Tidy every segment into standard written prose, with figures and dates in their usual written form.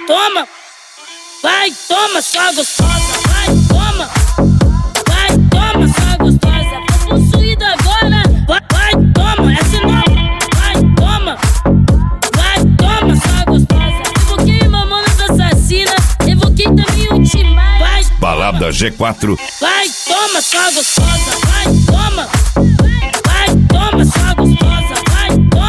toma, sua gostosa. Vai, toma, sua gostosa. Tô possuída agora. Vai, toma, essa é nova. Vai, toma, sua gostosa. Evoquei Mamonas Assassinas, evoquei também o Timaya. Vai, Balada G4. Vai, toma, sua gostosa. Vai, toma, sua gostosa. Vai,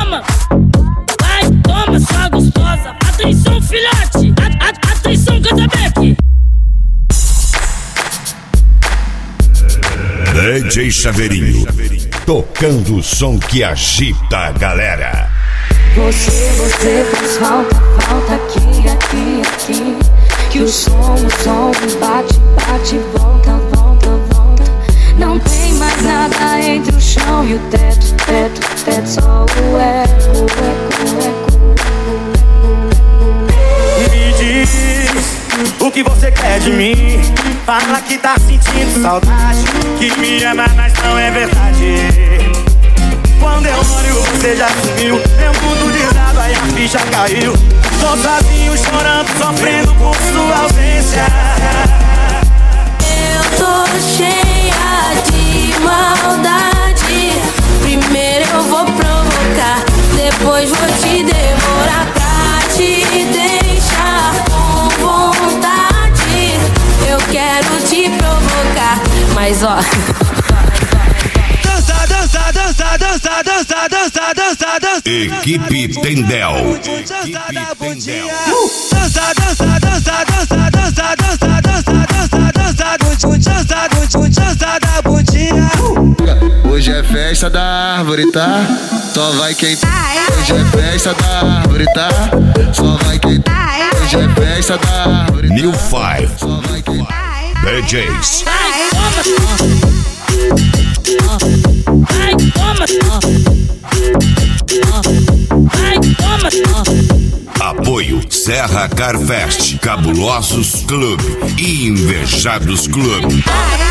toma, sua gostosa. Atenção, filhote. Atenção, Catabeck. DJ Chaveirinho, tocando o som que agita a galera. Você faz falta aqui. Que o som bate, volta. Não tem mais nada entre o chão e o teto, só o eco. Me diz o que você quer de mim. Fala que tá sentindo saudade, que me ama, mas não é verdade. Quando eu olho, você já sumiu. Meu mundo desaba e a ficha caiu. Tô sozinho, chorando, sofrendo por sua ausência. Eu tô cheia de maldade. Primeiro eu vou provocar, depois vou te devorar pra te deixar com vontade. Eu quero te provocar, mas ó. Dança. Equipe Tendel. Dança da bundinha. Hoje é festa da árvore, tá? Só vai quem tá. Hoje é festa da árvore, tá? Só vai quem tá. Hoje é festa da árvore. New Five. Só vai quem tá. DJs. Apoio Serra Car Fest, Cabulosos Clube e Invejados Clube.